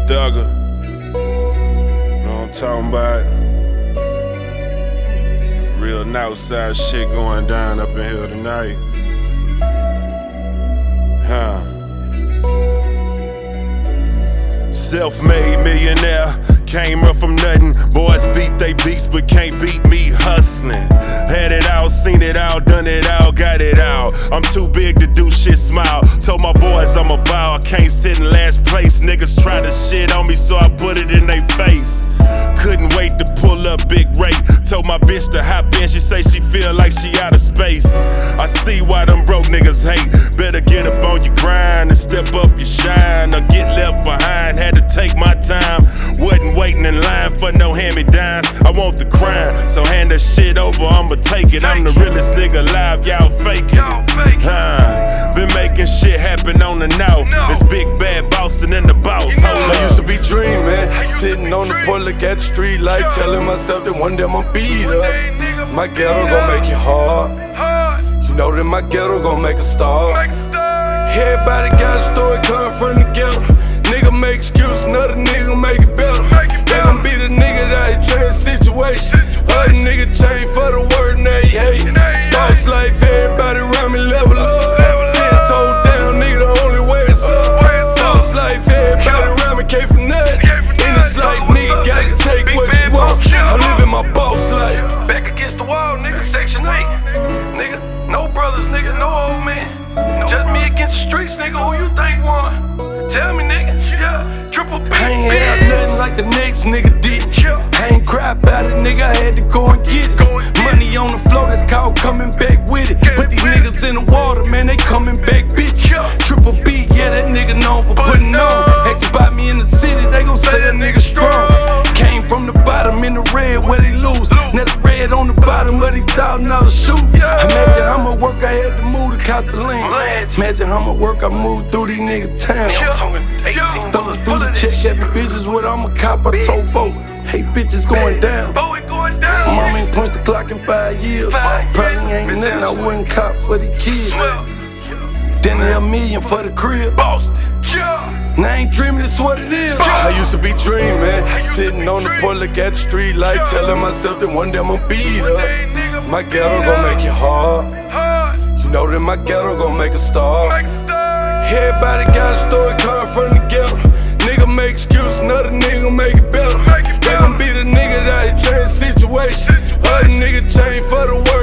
Thugger. Know what I'm talking about? Real Northside shit going down up in here tonight. Self-made millionaire, came up from nothing. Boys beat they beats, but can't beat me hustling. Had it all, seen it all, done it all, got it all. I'm too big to do shit smile. Told my boys I'm a bow, I can't sit in last place. Niggas try to shit on me, so I put it in they face. Couldn't wait to pull up big rate. Told my bitch to hop in, she say she feel like she out of space. I see why them broke niggas hate. Better get up on your grind and step up your shine, or get left behind. Had to take my time, wasn't waiting in line for no hand-me-downs. I want the crime, so hand that shit over, I'ma take it. I'm the realest nigga alive, y'all faking it. Been making shit happen on the now. It's Big Bad Boston and the boss. I used to be dreaming, sitting on the porch, look at the street light, telling myself that one day I'ma beat up. My ghetto gon' make it hard. You know that my ghetto gon' make a star. Everybody got a story coming from the ghetto. Nigga make excuses, another nigga make it better. They gon' be the nigga that change situation. Other nigga change for the word, now he hate. Boss life, everybody around me level up. 10 toes down, nigga, the only way is up. Boss life, everybody around me came from nothing. And it's like, nigga, gotta take what you want. I'm living my boss life. Back against the wall, nigga, section 8. Nigga, no brothers, nigga, no old man. Just me against the streets, nigga, who you think won? Tell me, nigga, yeah, Triple B. I ain't had nothing like the next nigga did. I ain't cry about it, nigga, I had to go and get it. Money on the floor, that's called coming back with it. Put these niggas in the water, man, they coming back, bitch. Triple B, yeah, that nigga known for putting on. Ask about me in the city, they gon' say that nigga strong. Came from the bottom in the red where they lose. Now the red on the bottom of these $1,000 shoes. Imagine how much work I had to move to cop the lane. Imagine how much work I moved through these niggas' town. Thumbing through the check at me, bitches, what I'm a cop, I told Bo. Hey, bitches going down. Mom ain't punched the clock in 5 years. Probably ain't nothing I wouldn't cop for the kids. Then a million for the crib. Now I ain't dreaming, it's what it is. I used to be dreaming, sitting on the porch, look at the street light, telling myself that one day I'ma beat up. My ghetto gon' make it hard. You know that my ghetto gon' make a star. Everybody got a story coming from the ghetto. Nigga make excuses, another nigga make it better. They gon' be the nigga that change situation. Other nigga change for the world.